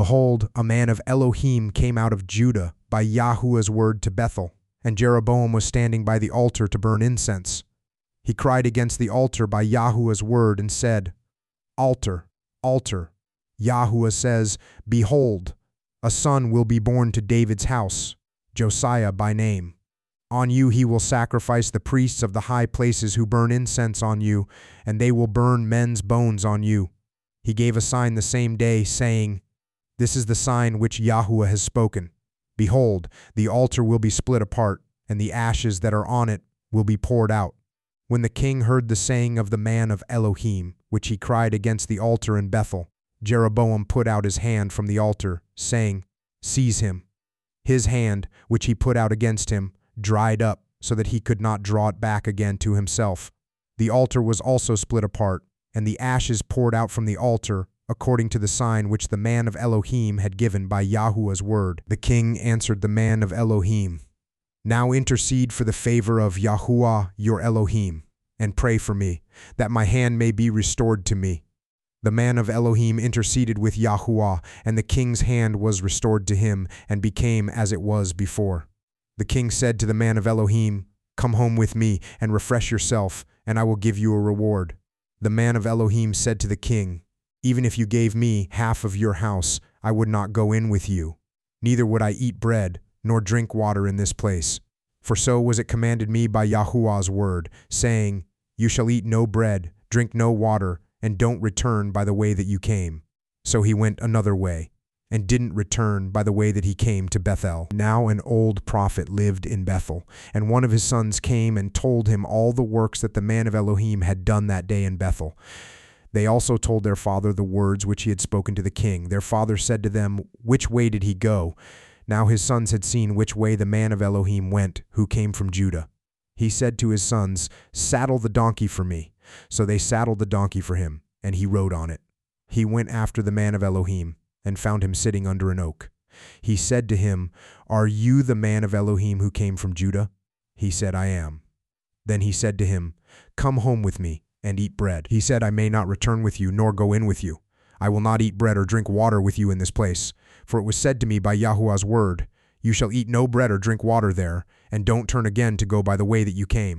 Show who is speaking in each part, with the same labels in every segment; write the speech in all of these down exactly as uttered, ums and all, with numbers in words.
Speaker 1: Behold, a man of Elohim came out of Judah by Yahuwah's word to Bethel, and Jeroboam was standing by the altar to burn incense. He cried against the altar by Yahuwah's word and said, Altar, altar. Yahuwah says, Behold, a son will be born to David's house, Josiah by name. On you he will sacrifice the priests of the high places who burn incense on you, and they will burn men's bones on you. He gave a sign the same day, saying, This is the sign which Yahuwah has spoken. Behold, the altar will be split apart, and the ashes that are on it will be poured out. When the king heard the saying of the man of Elohim, which he cried against the altar in Bethel, Jeroboam put out his hand from the altar, saying, Seize him. His hand, which he put out against him, dried up, so that he could not draw it back again to himself. The altar was also split apart, and the ashes poured out from the altar, according to the sign which the man of Elohim had given by Yahuwah's word. The king answered the man of Elohim, Now intercede for the favor of Yahuwah your Elohim, and pray for me, that my hand may be restored to me. The man of Elohim interceded with Yahuwah, and the king's hand was restored to him, and became as it was before. The king said to the man of Elohim, Come home with me, and refresh yourself, and I will give you a reward. The man of Elohim said to the king, Even if you gave me half of your house, I would not go in with you. Neither would I eat bread, nor drink water in this place. For so was it commanded me by Yahuwah's word, saying, You shall eat no bread, drink no water, and don't return by the way that you came. So he went another way, and didn't return by the way that he came to Bethel. Now an old prophet lived in Bethel, and one of his sons came and told him all the works that the man of Elohim had done that day in Bethel. They also told their father the words which he had spoken to the king. Their father said to them, Which way did he go? Now his sons had seen which way the man of Elohim went, who came from Judah. He said to his sons, Saddle the donkey for me. So they saddled the donkey for him, and he rode on it. He went after the man of Elohim, and found him sitting under an oak. He said to him, Are you the man of Elohim who came from Judah? He said, I am. Then he said to him, Come home with me, and eat bread. He said, I may not return with you, nor go in with you. I will not eat bread or drink water with you in this place. For it was said to me by Yahuwah's word, You shall eat no bread or drink water there, and don't turn again to go by the way that you came.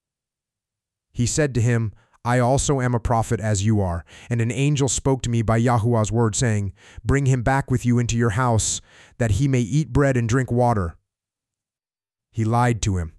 Speaker 1: He said to him, I also am a prophet as you are, and an angel spoke to me by Yahuwah's word, saying, Bring him back with you into your house, that he may eat bread and drink water. He lied to him.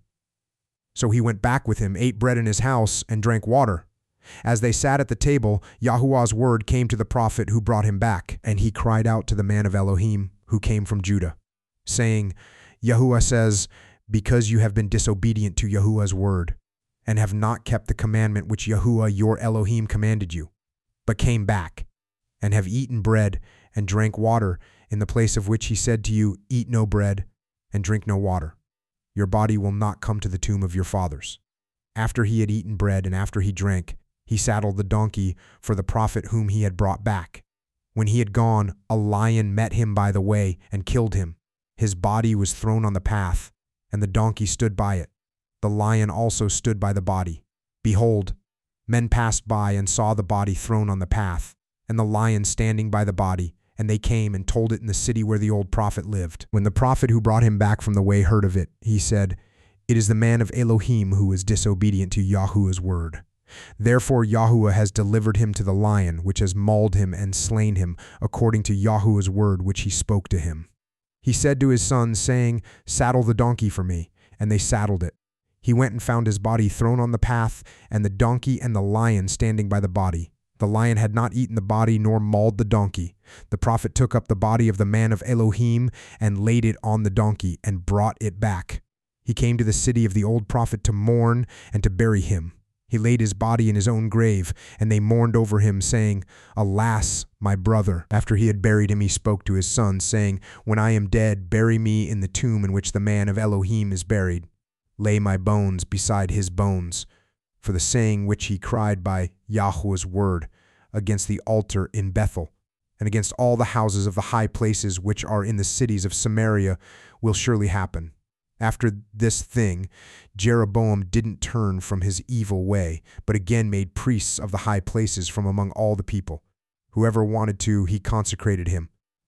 Speaker 1: So he went back with him, ate bread in his house, and drank water. As they sat at the table, Yahuwah's word came to the prophet who brought him back, and he cried out to the man of Elohim, who came from Judah, saying, Yahuwah says, Because you have been disobedient to Yahuwah's word, and have not kept the commandment which Yahuwah your Elohim commanded you, but came back, and have eaten bread and drank water in the place of which he said to you, Eat no bread and drink no water. Your body will not come to the tomb of your fathers. After he had eaten bread and after he drank, he saddled the donkey for the prophet whom he had brought back. When he had gone, a lion met him by the way and killed him. His body was thrown on the path, and the donkey stood by it. The lion also stood by the body. Behold, men passed by and saw the body thrown on the path, and the lion standing by the body, and they came and told it in the city where the old prophet lived. When the prophet who brought him back from the way heard of it, he said, It is the man of Elohim who is disobedient to Yahuwah's word. Therefore Yahuwah has delivered him to the lion, which has mauled him and slain him, according to Yahuwah's word which he spoke to him. He said to his sons, saying, Saddle the donkey for me. And they saddled it. He went and found his body thrown on the path, and the donkey and the lion standing by the body. The lion had not eaten the body nor mauled the donkey. The prophet took up the body of the man of Elohim and laid it on the donkey and brought it back. He came to the city of the old prophet to mourn and to bury him. He laid his body in his own grave, and they mourned over him, saying, Alas, my brother. After he had buried him, he spoke to his sons, saying, When I am dead, bury me in the tomb in which the man of Elohim is buried. Lay my bones beside his bones. For the saying which he cried by Yahuwah's word against the altar in Bethel, and against all the houses of the high places which are in the cities of Samaria, will surely happen. After this thing, Jeroboam didn't turn from his evil way, but again made priests of the high places from among all the people. Whoever wanted to, he consecrated him.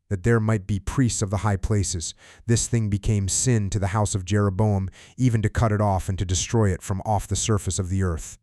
Speaker 1: that there might be priests of the high places. This thing became sin to the house of Jeroboam, even to cut it off and to destroy it from off the surface of the earth.